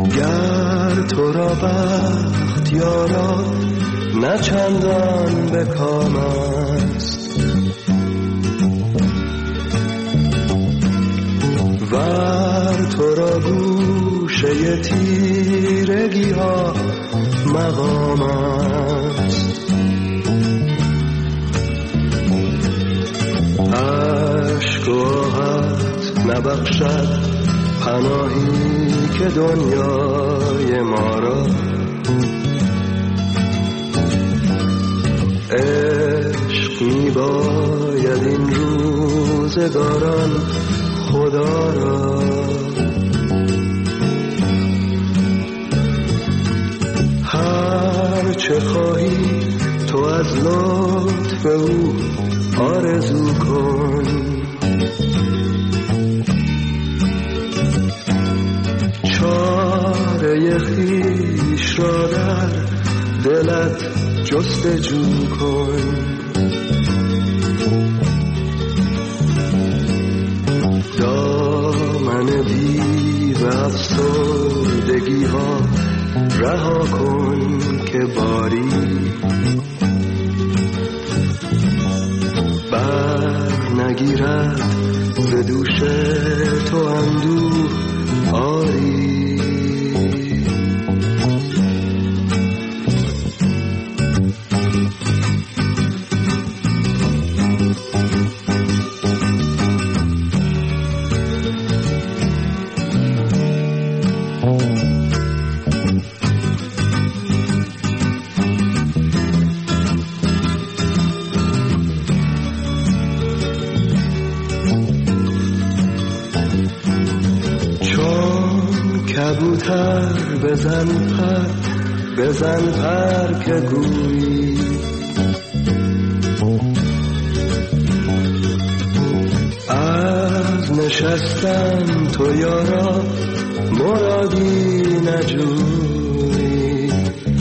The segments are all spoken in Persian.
گر تو را بخت یارا نه چندان به کام است، ور تو را گوشه تیرگی ها مقام است. عشق و آهت نبخشد پناهی که دنیای ما را، عشق می باید این روزگاران خدا را. هر چه خواهی تو از لطف او آرزو کن، چاره خویش را در دلت جستجو کن. دامن دیو افسردگی ها رها کن که باری بر نگیرد ز دوش تو اندوه آری. کبوتر بزن پر که گویی، از نشستن تو یارا مرادی نجویی.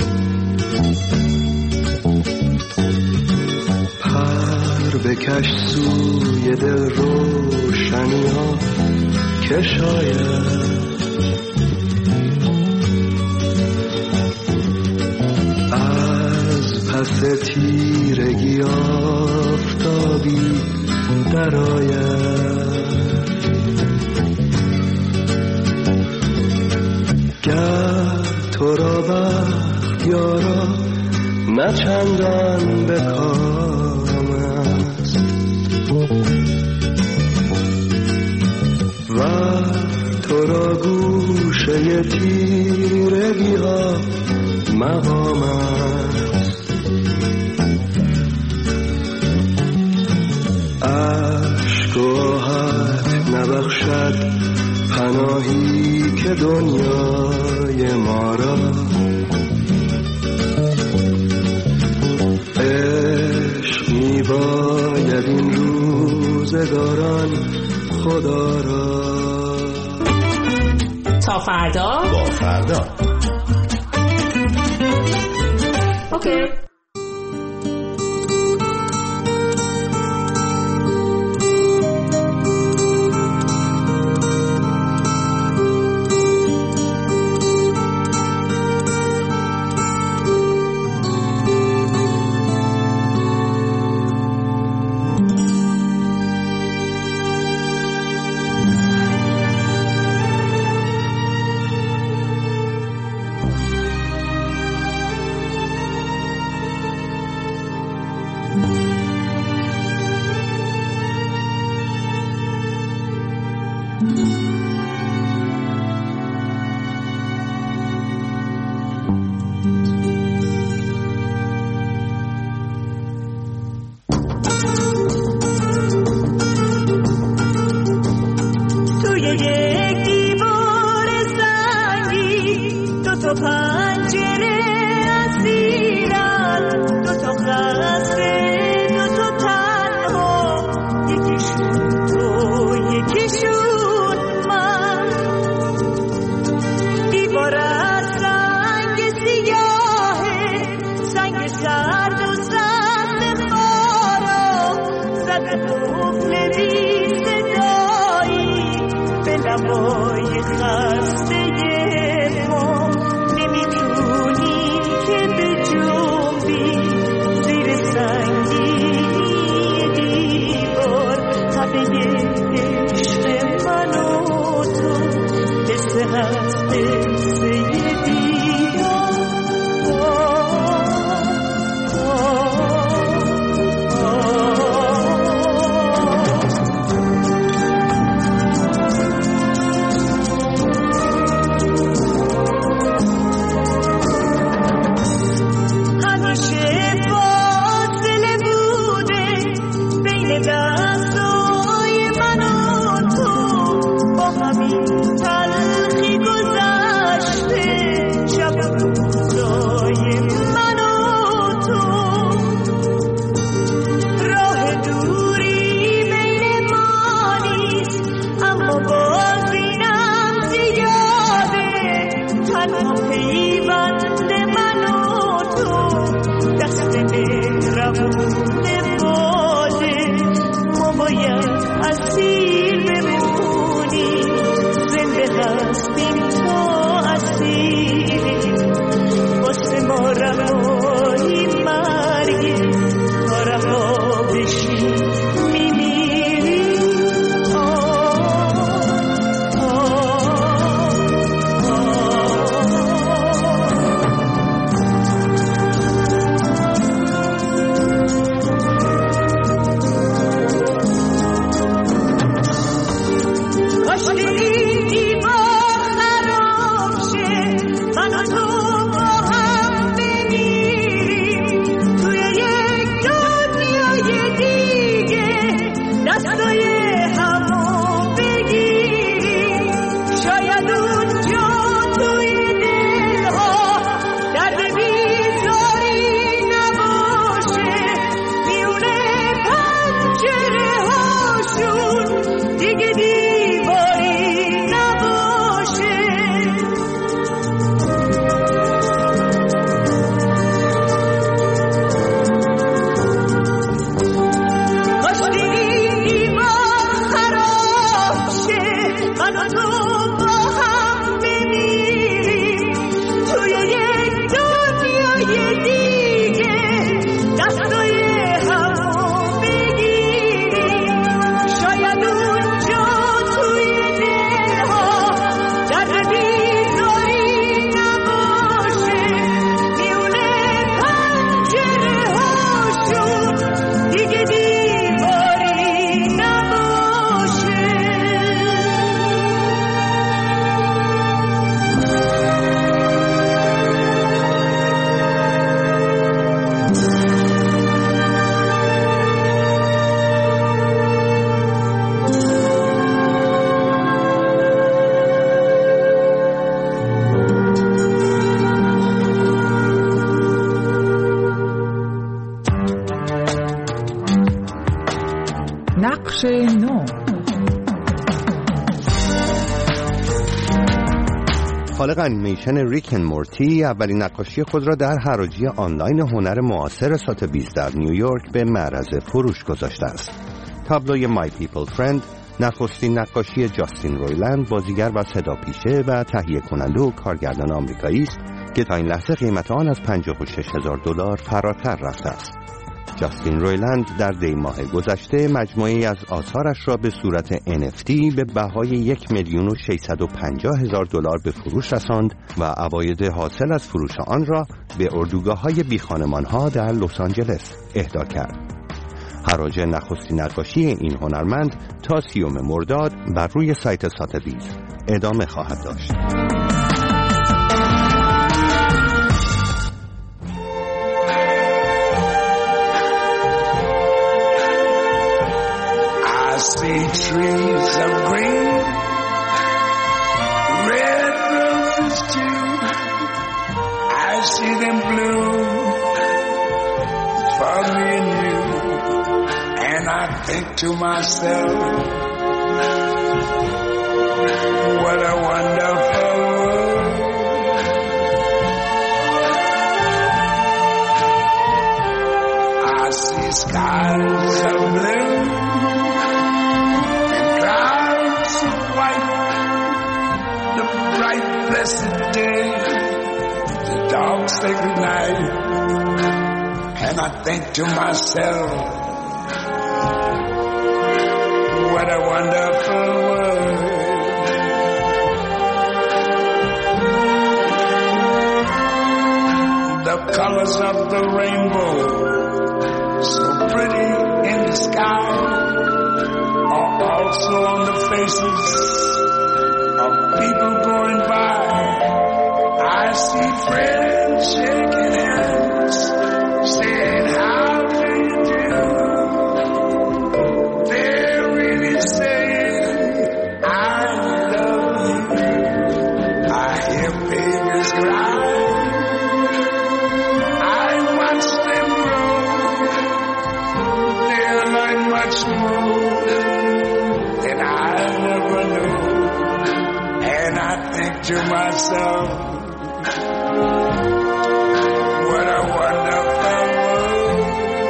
پر بکش سوی دل روشنی ها که شاید پس تیرگی آفتابی درآید. گر تو را بخت یارا نه چندان به کام است، و تو را گوشه تیرگی ها مقام است. عشق و آهت نبخشد پناهی که دنیای ما را، عشق می باید این روزگاران خدا را. تا فردا با فردا. اوکی. لبای خسته تنها پیوند من و تو دست مهربون باده ما باید اسیر بمونی زنده هستیم تا اسیریم واسه ما رهایی مرگی تا رها بشیم نقش نو. خالق انیمیشن ریک اند مورتی اولین نقاشی خود را در حراجی آنلاین هنر معاصر ساتبیز در نیویورک به معرض فروش گذاشته است. تابلوی My People Friend نخستین نقاشی جاستین رویلند، بازیگر و صداپیشه و تهیه کننده و کارگردان آمریکایی است که تا این لحظه قیمت آن از $56,000 فراتر رفته است. جاستین رویلند در دی ماه گذشته مجموعه‌ای از آثارش را به صورت NFT به بهای $1,650,000 به فروش رساند و عواید حاصل از فروش آن را به اردوگاه‌های بیخانمان‌ها در لس آنجلس اهدا کرد. حراج نخستین نقاشی این هنرمند تا 30 مرداد بر روی سایت ساتبیز ادامه خواهد داشت. See trees of green, red roses too. I see them bloom for me and you, and I think to myself, what a wonderful world. I see skies of blue, blessed day, the dark sacred night, and I think to myself, what a wonderful world. The colors of the rainbow, so pretty in the sky, are also on the faces of people going by. I see friends shaking hands, saying, how do you do? They're really saying, I love you. I hear babies cry. I watch them grow. They'll learn much more than I never knew. And I think to myself, What a wonderful world.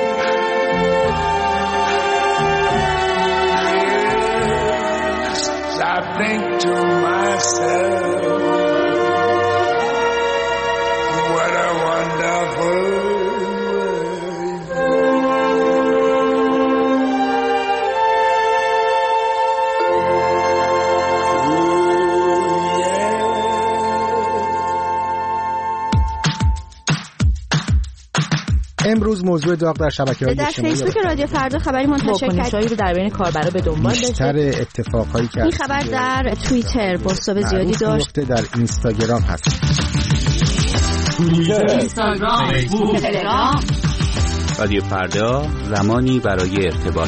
Yes, I think to myself, what a wonderful world. امروز موضوع داغ در شبکه‌های اجتماعی در فیسبوک رادیو فردا خبری منتشر کرد رو در بین کاربرا به دنبال داشت. بیشتر اتفاقایی که این خبر در توییتر پست‌های زیادی داشت. در اینستاگرام هست. اینستاگرام، فیسبوک، تلگرام. رادیو فردا، زمانی برای ارتباط.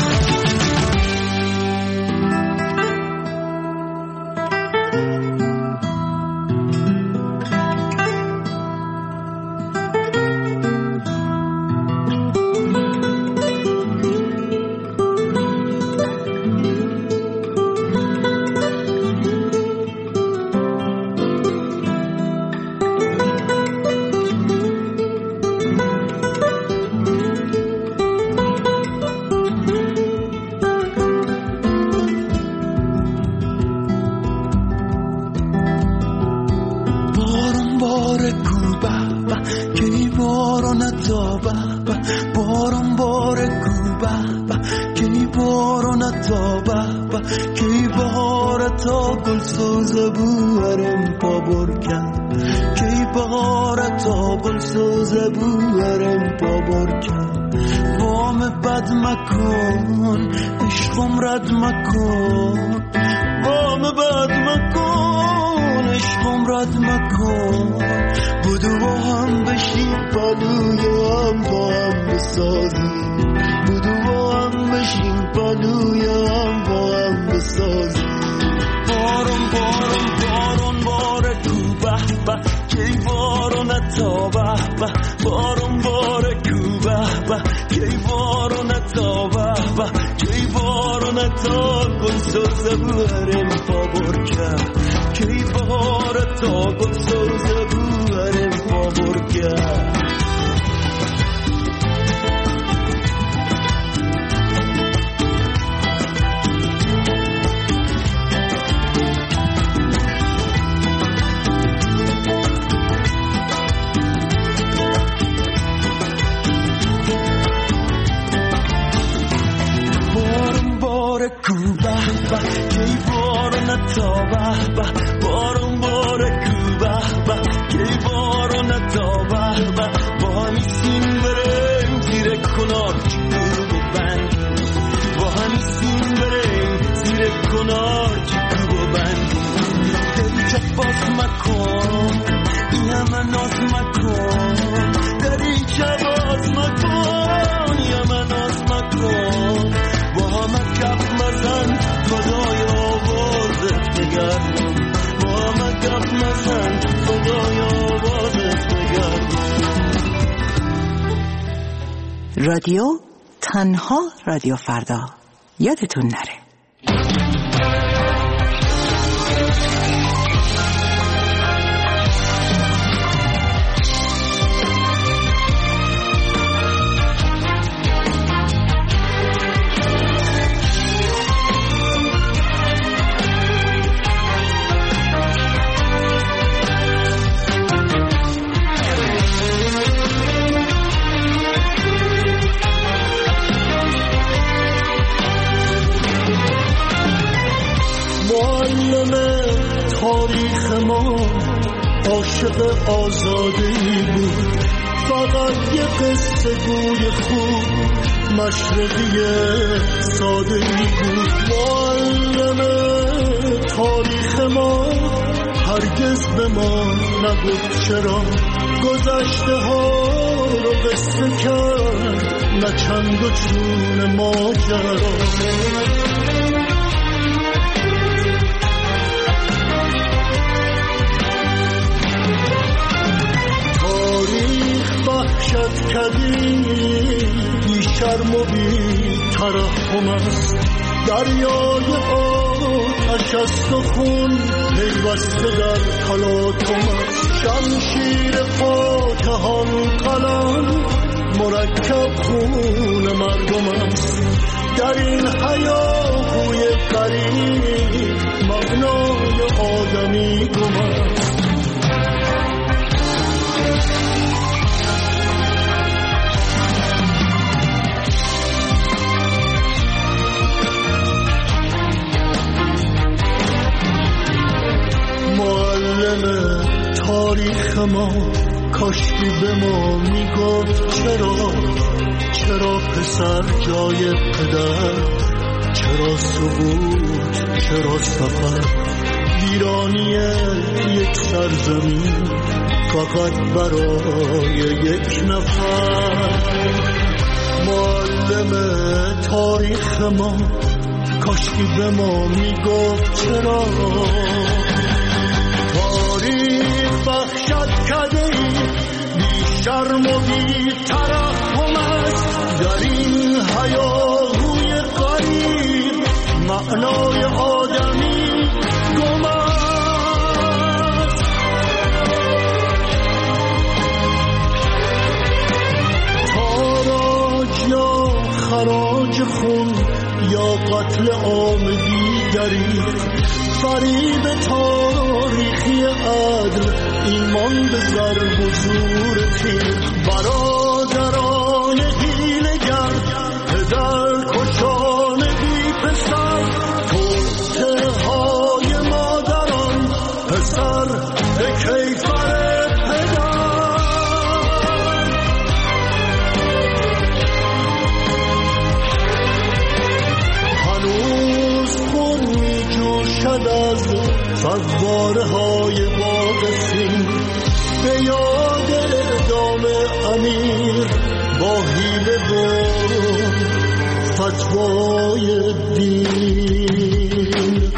رادیو تنها رادیو فردا، یادتون نره. تاریخ ما عاشق آزادی بود، فقط یه قصه گوی خوب مشرقی ساده بود. معلم تاریخ ما هرگز به ما نگفت چرا گذشته ها رو قصه کرد، نه چند و چون ماجرا. وحشت کردی بی شرم و بی ترحم است، دریای آتش است و خون پیوسته در تلاطم است. شمشیر فاتحان قلم مرکب خون مردم است. در این هیاهوی غریب مبنای آدمی گم است. معلم تاریخ ما کاشکی به ما میگفت چرا پسر جای پدر، چرا سقوط، چرا سفر، ویرانی یک سرزمین فقط برای یک نفر. معلم تاریخ ما کاشکی به ما میگفت چرا تاریخ بخشد کدهی بی شرم و بی ترحم است. در این هیاهوی غریب معنای آدمی گم است. تاراج یا خراج خون یا قتل عام دیگری، فریب تاریخی عدل، ایمان به ضرب و زور تیر. برادران حیله‌گر، پدر کشان بی پسر، توطئه های مادران، پسر به کیفر پدر. هنوز خون می جوشد از فواره های باغ سین، به یاد اعدام امیر با حیله و فتوای دین.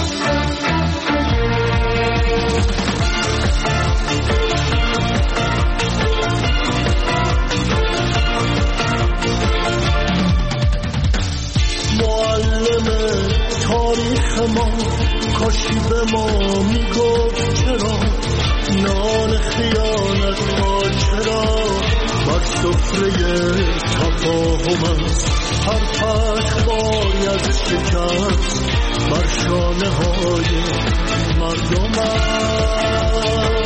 معلم تاریخ ما کاشی به ما میگفت چرا نان خیانت ها، چرا بر سفره تفاهم است. هر پشتواری از شکست بر شانه های مردم است.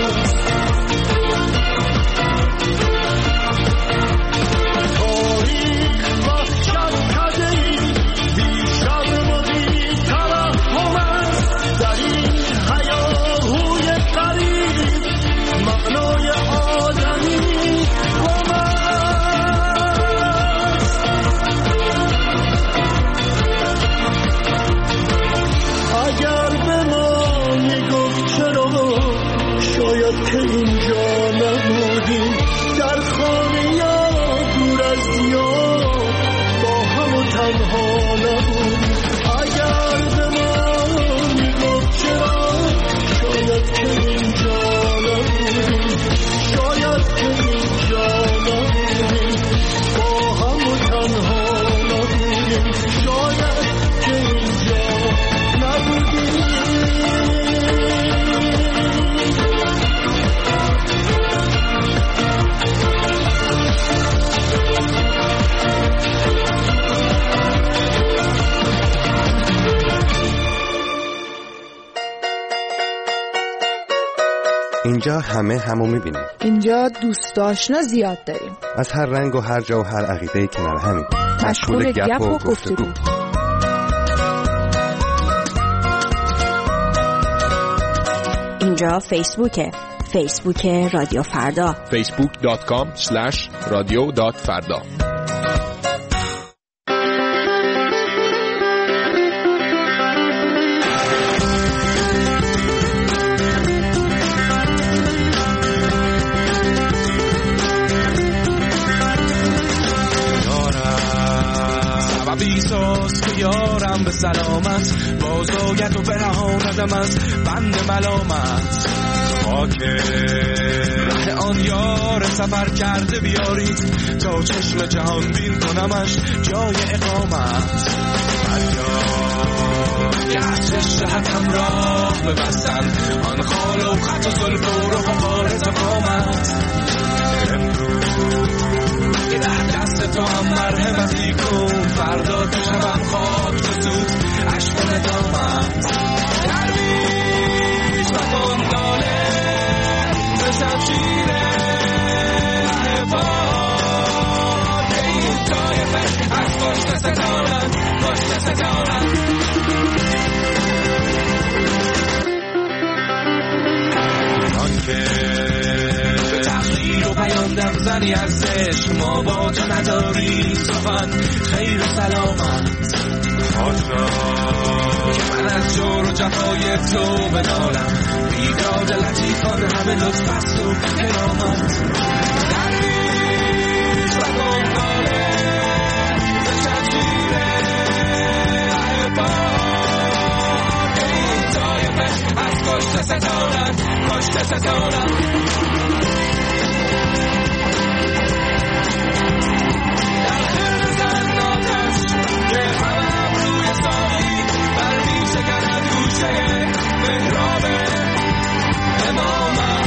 تاریخ وحشت کدهی بی شرم و بی ترحم است. در این هیاهوی غریب معنای آدمی گم است. اگر به ما میگفت چرا، شاید که اینجا نبودیم، در خانه یا دور از دیار با هم و تنها نبودیم. اگر به ما میگفت چرا، شاید که اینجا نبودیم، شاید که اینجا نبودیم، با هم و تنها نبودیم، شاید که اینجا نبودیم. اینجا همه همو میبینیم. اینجا دوست آشنا زیاد داریم، از هر رنگ و هر جا و هر عقیده کنار همین، مشغول گپ و گفتگو. اینجا فیسبوک رادیو فردا، facebook.com/radio.farda. یارم به سلامت بازاید و برهاندم از بند ملامت. خاک ره آن یار سفر کرده بیارید تا چشم جهان بین کنمش جای اقامت. فریاد که از رهتم راه ببستن آن خال و خط و زلف و رخ و تو هم مرحمتی کن، فردا تو شبم خاک تو سود عشق و ندامت درویش و بنداله به شمشیر عباد این طایفه از پشت ستانم پشت ستانم. به تحقیر و پیاندم زنی ازش ما با تو نداری سخن خیر و سلامت آشا که من از جور و جفای تو بنالم بیداد لطیفان همه لطف است و کرامت درویش و گنگاله به شمشیر عباد این طایفه از کشت ستانم کشت ستانم. در خیل زن آتش که همم روی ساقی بر می شکند گوشه محراب امامت.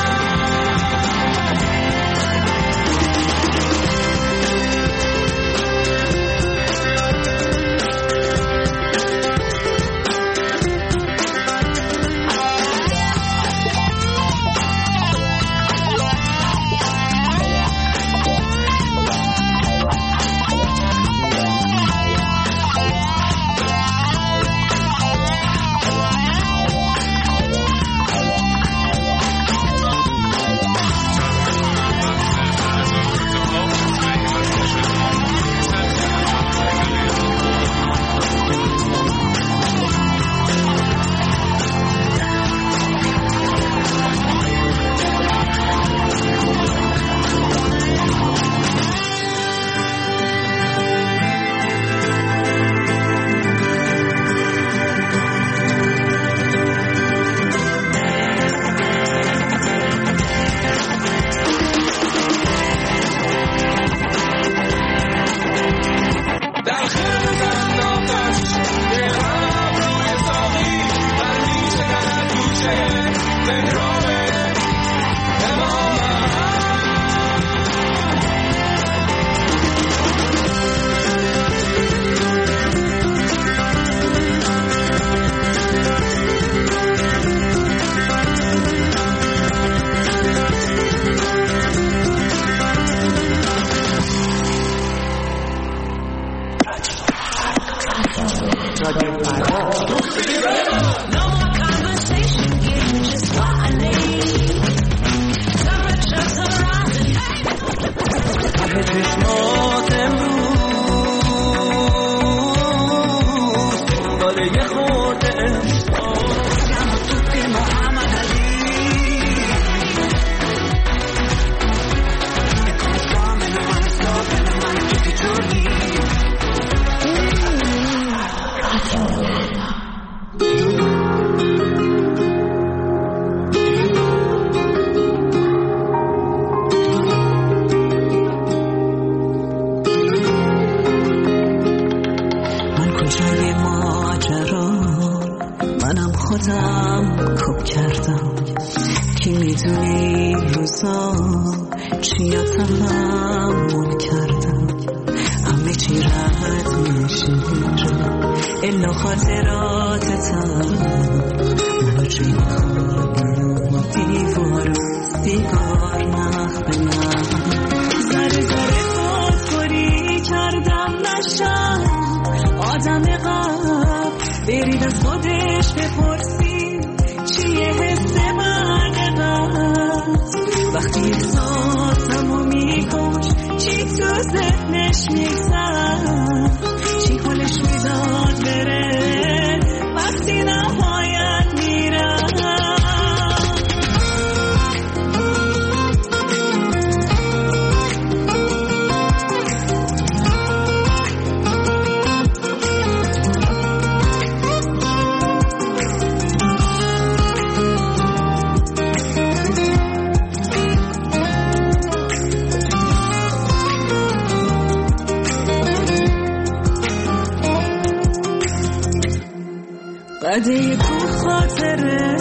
قده تو خاطره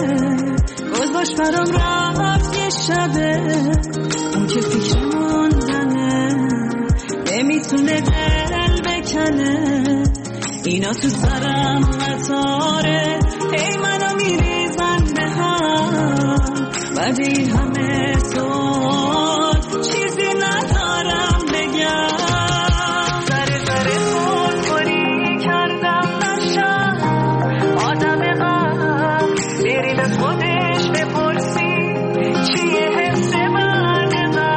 گذاشت برام رفت یه شبه اون که فکر موندنه نمیتونه اینا تو سرم قطاره هی منو میریزن به هم بعد این همه سال چیزی ندارم بگم ذره ذره خودخوری کردم نشم آدم غم بریم از خودش بپرسی چیه حس من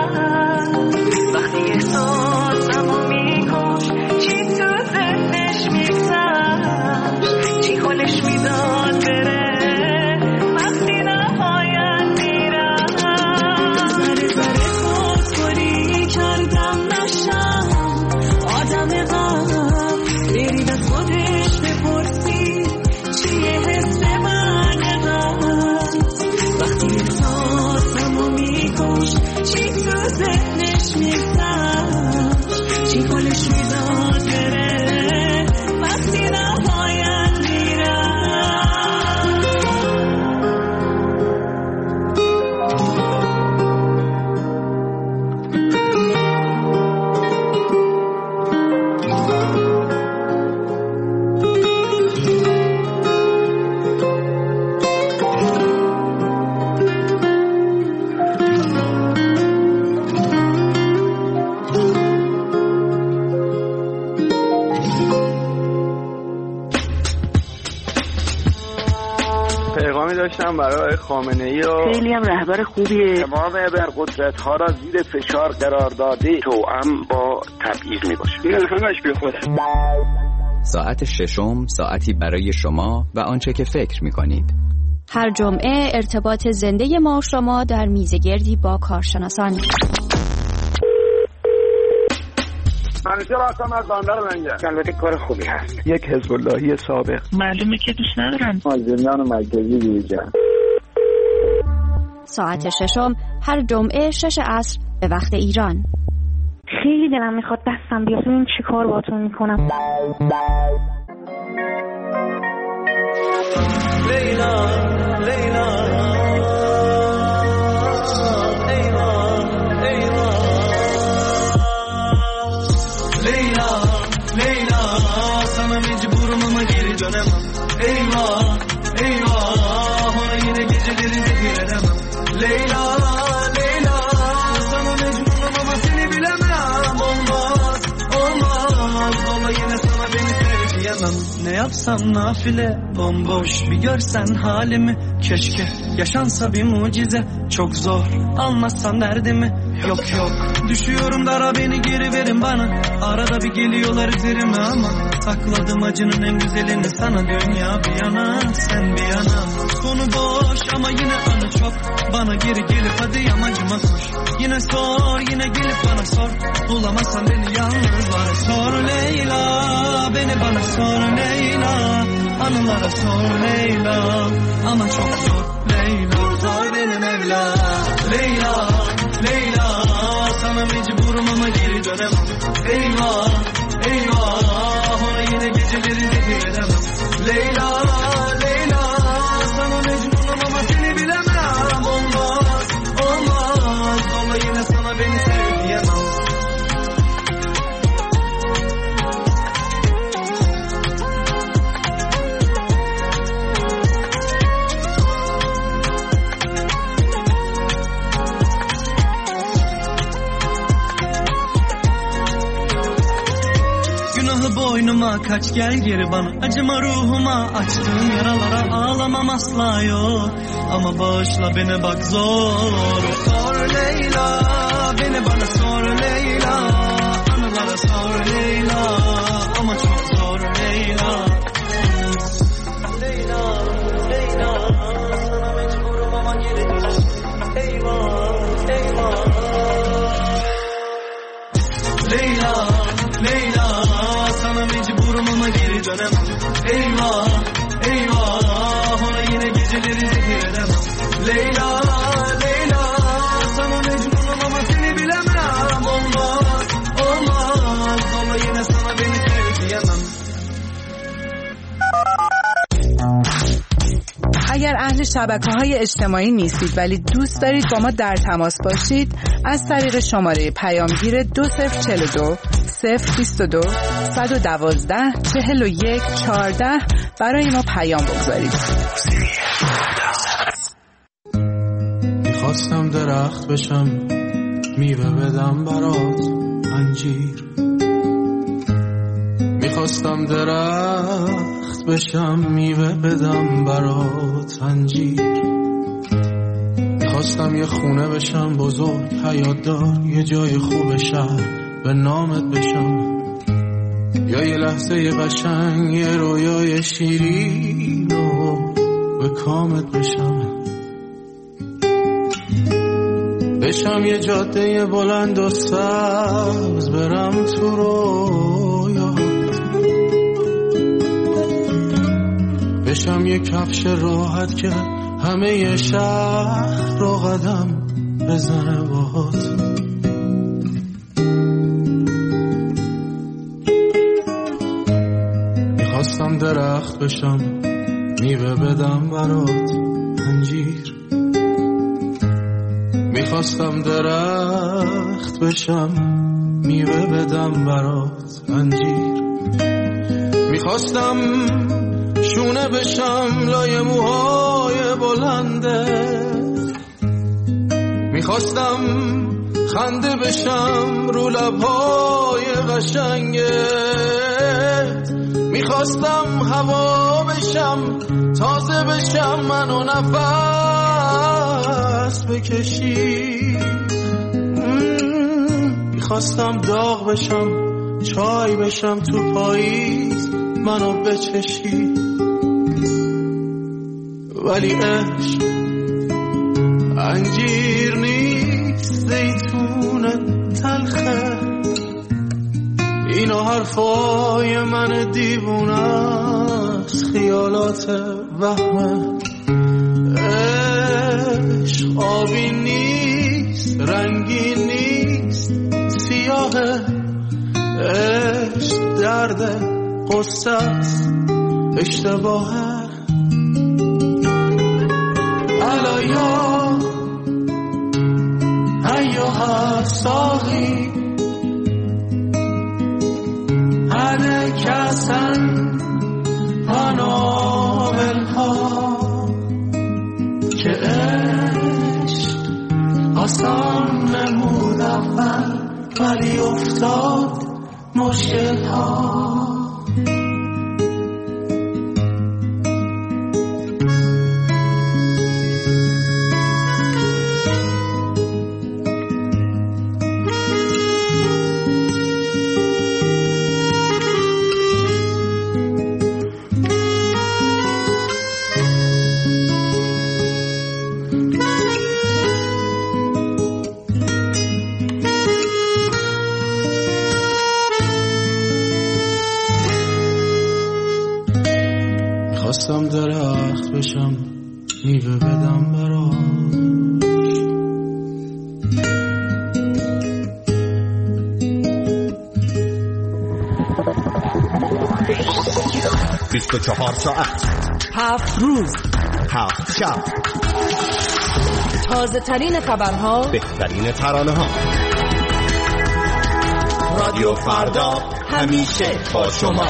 وقتی احساسمو میکش چی تو ذهنش میگذشت چی حالش میداد بره وقتی نهایت میرم ذره ذره خودخوری کردم نشم آدم غم برید از خودش بپرسی چیه حس من وقتی احساسمو میکش چی تو ذهنش میگذشت چی حالش میداد بره وقتی نهایت میرم پیغامی داشتم برای خامنه‌ای و خیلی هم رهبر خوبیه. امام ابرقدرت ها را زیر فشار قرار داده توأم با تبعیض میباشه. این همش بی خوده. ساعت ششم ساعتی برای شما و آنچه که فکر میکنید. هر جمعه ارتباط زنده ما و شما در میزگردی با کارشناسان. منیجر هستم از بندر لنگر. البته کار خوبی هست. یک حزب اللهی سابق. معلومه که دوست ندارم. زندان مرکزی دیجا. ساعت ششم هر جمعه 6 عصر به وقت ایران. خیلی دلم میخواد دستم بیاد ببینم چی کار باهاتون میکنم. لیلا لیلا eyvah eyvah ona yine geceleri zehir edemem Leyla Leyla sana mecburum ama seni bilemem olmaz olmaz valla yine sana beni sev diyemem ne yapsam nafile bomboş bir görsen halimi keşke yaşansa bir mucize çok zor anlatsan derdimi yok yok düşüyorum dara beni geri verin bana arada bir geliyorlar üzerime ama sakladım acının en güzelini sana dünya bir yana sen bir yana sonu boş ama yine anı çok bana geri gelip hadi yamacıma koş yine sor yine gelip bana sor bulamazsan beni yalnız var sor Leyla beni bana sor Leyla anılara sor Leyla ama çok zor Leyla kurtar beni Mevla Leyla Leyla sana mecburum ama geri dönemem eyvah eyvah ona yine geceleri zehir edemem Leyla Leyla sana mecburum ama seni bilemem olmaz olmaz valla yine sana beni sev diyemem boynuma kaç gel geri bana acıma ruhuma açtığım yaralara ağlamam asla yok ama bağışla beni bak zor sor Leyla beni bana sor Leyla anılara sor Leyla ama çok zor Leyla Leyla Leyla sana mecburum ama geri dön eyvah eyvah Leyla Leyla sana mecburum ama geri dönemem eyvah eyvah ona yine geceleri zehir edemem Leyla Leyla sana mecburum ama seni bilemem olmaz olmaz ama yine sana beni sev diyemem اگر اهل شبکه‌های اجتماعی نیستید ولی دوست دارید با ما در تماس باشید، از طریق شماره پیامگیر 2042 022 112 41 14 برای ما پیام بگذارید. میخواستم درخت بشم میوه بدم برات انجیر، میخواستم درخت بشم میوه بدم برات انجیر، میخواستم یه خونه بشم بزرگ حیات دار، یه جای خوب شهر به نامت بشم، یا یه لحظه قشنگ یه رویای شیرین و به کامت بشم، بشم یه جاده بلند و سبز برم تو رویات، بشم یه کفش راحت که همه شهر رو قدم بزنه باهات، میخواستم درخت بشم میوه بدم برات انجیر، میخواستم درخت بشم میوه بدم برات انجیر، میخواستم شونه بشم لای موهای بلنده، میخواستم خنده بشم رو لبهای قشنگت، میخواستم هوا بشم تازه بشم منو نفس بکشی، میخواستم داغ بشم چای بشم تو پاییز منو بچشی، ولی عشق انجیر نیست زیتون تلخه، اینو حرفای من دیوونه است خیالات وهمه، عشق آبی نیست رنگی نیست سیاهه، عشق درد قصه است اشتباهه، الایا ایوها ساقی هده کسن منابلها، که عشق آسان نمود اول ولی افتاد مشکل ها. خواستم درخت بشم میوه بدم براش، 24 ساعت 7 روز 7 شب، تازه ترین خبرها، بهترین ترانه ها. رادیو فردا همیشه با شما.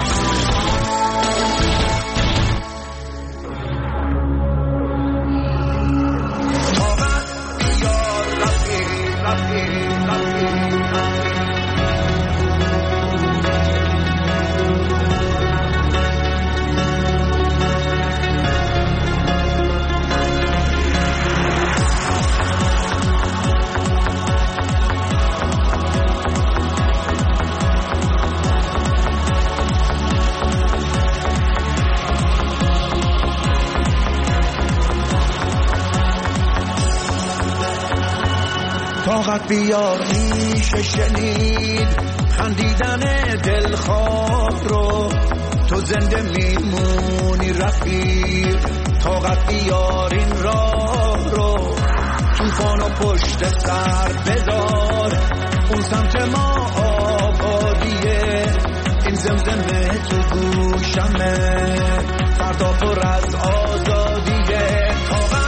طاقت بیار میشه شنید خندیدن دلخواه رو، تو زنده میمونی رفیق، طاقت بیار این راه رو، طوفانو پشت سر بذار، اون سمت ما آبادیه، این زمزمه تو گوشمه، فردا پر از آزادیه، طاقت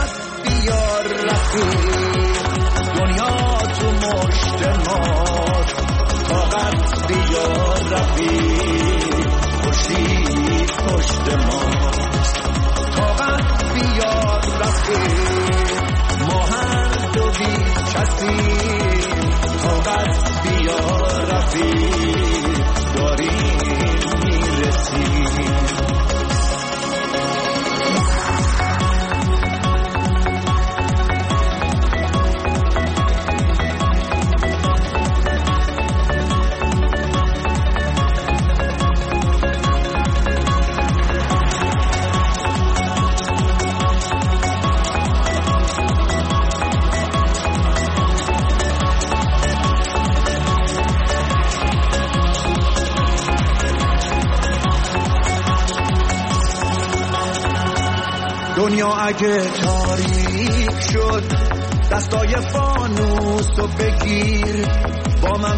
رفیق ما هر دو بی کسیم طاقت بیا رفیق داریم میرسیم دنیا اگه تاریک شد دستای فانوسو بگیر با من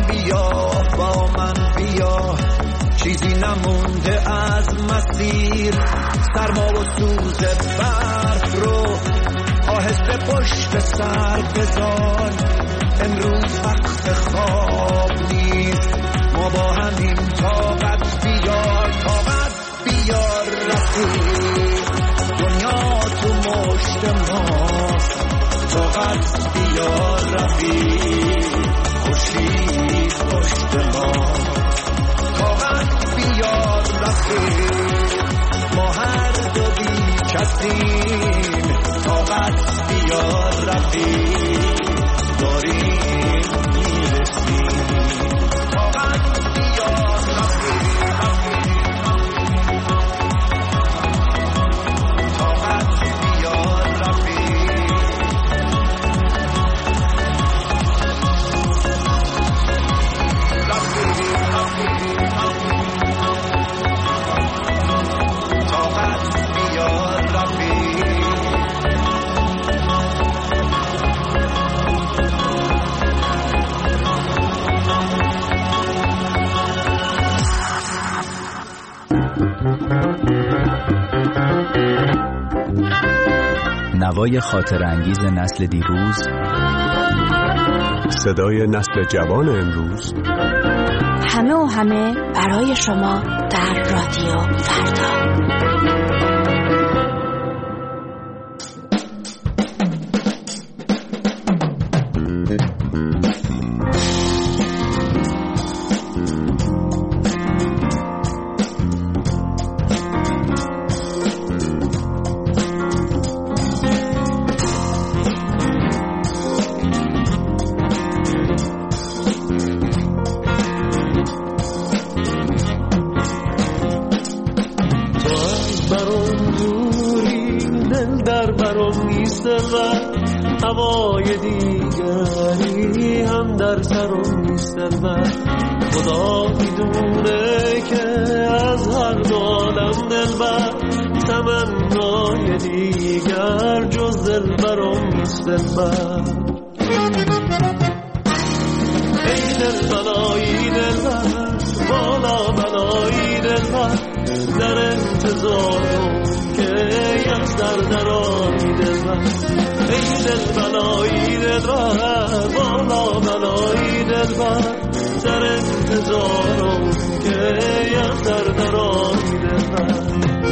بیا چیزی نمونده از مسیر سرما و سوز برف رو آهسته پشت سر بذار امروز وقت خواب نیست ما با همین طاقت بیار رفیق دنیا تو مشت ماست طاقت بیار رفیق خورشید پشت ما طاقت بیار رفیق ما هر دو بی کسیم طاقت بیار رفیق داریم میرسیم طاقت بیار رفیق نوای خاطر انگیز نسل دیروز، صدای نسل جوان امروز، همه برای شما در رادیو فردا. هوای دیگری هم در سرم نیست من خدا میدونه که از هر دو عالم دلبر تمنای دیگر جز دلبرم نیست دلبر ای دلبرای دلبر بالا بلای دلبر در انتظارم که از درآیی دلبر ای دلبرای دلبر بالا بلای دلبر در انتظارم که از درآیی دلبر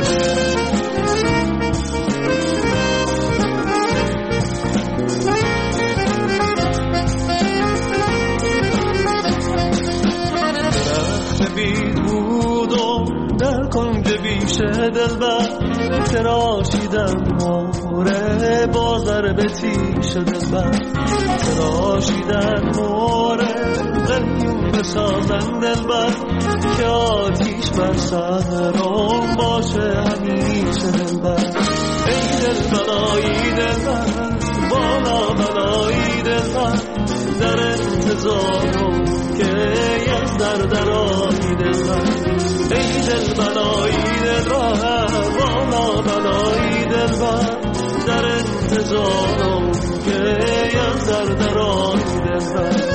در کنج بیشه دلبر تراشیدم موره بازر به تیش دلبر تراشیدم موره قلیون بسازن دلبر که آتیش بر سرم باشه همیشه دلبر ای دلبرای دلبر بالا بلای دلبر در انتظارم که از درآیی دلبر ای دلبرای دلبر بالا بلای دلبر در انتظارم که از درآیی دلبر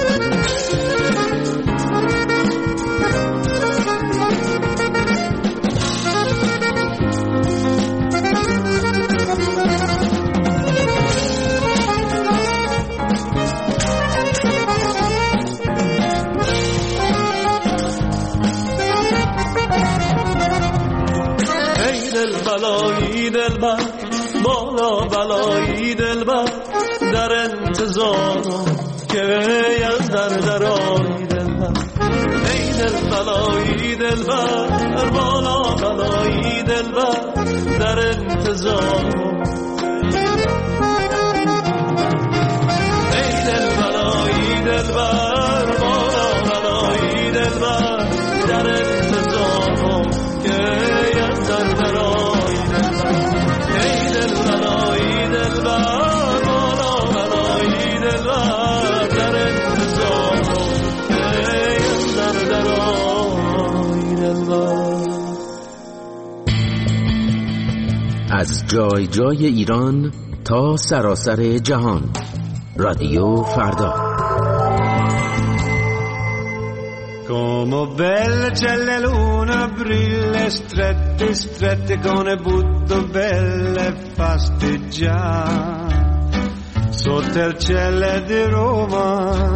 بلایی دلبر بالا بلایی انتظارم که از درآیی دلبر، ای دلبر ای دلبر، بالا بلایی دلبر در انتظارم، ای دلبر ای دلبر، بالا بلایی دلبر در انتظارم که از درآیی دلبر، ای دلبر ای دلبر، بالا بلایی دلبر در انتظارم که از درآیی دلبر. از جای جای ایران تا سراسر جهان، رادیو فردا. Como belle c'è la luna brilla strette strette con le butto belle fasteggiare sotto il cielo di Roma.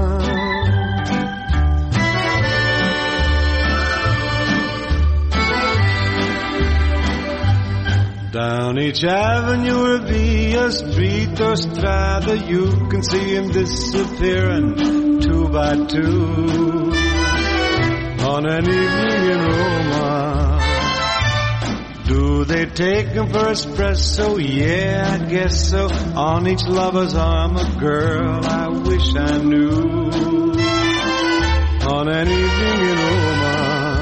Down each avenue or via street or strada you can see him disappearing two by two on an evening in Roma. Do they take him for espresso? Yeah, I guess so. On each lover's arm a girl I wish I knew on an evening in Roma.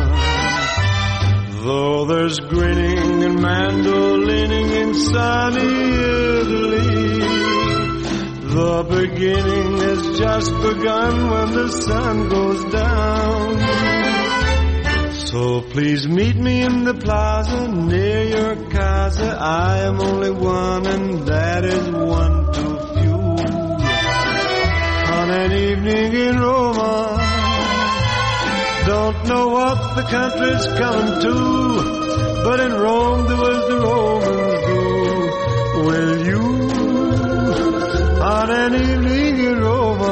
Though there's grinning and mandolining in sunny Italy, the beginning has just begun when the sun goes down. So please meet me in the plaza near your casa. I am only one and that is one too few on an evening in Roma. Don't know what the country's coming to, but in Rome do as the Romans do. Will you on an evening in Roma?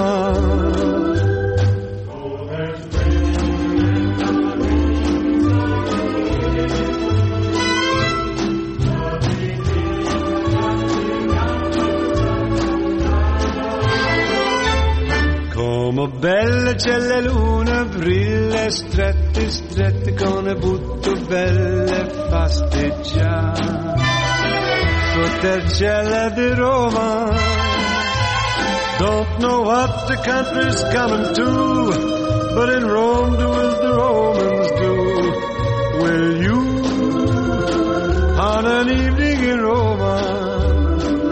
Come bella c'è la luna brilla strette strette con le butto belle fasteggiare sotto il cielo di Roma. Don't know what the country's coming to, but in Rome do as the Romans do. Will you on an evening in Roma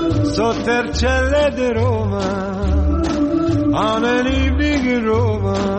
sotto il cielo di Roma, on an evening in Roma?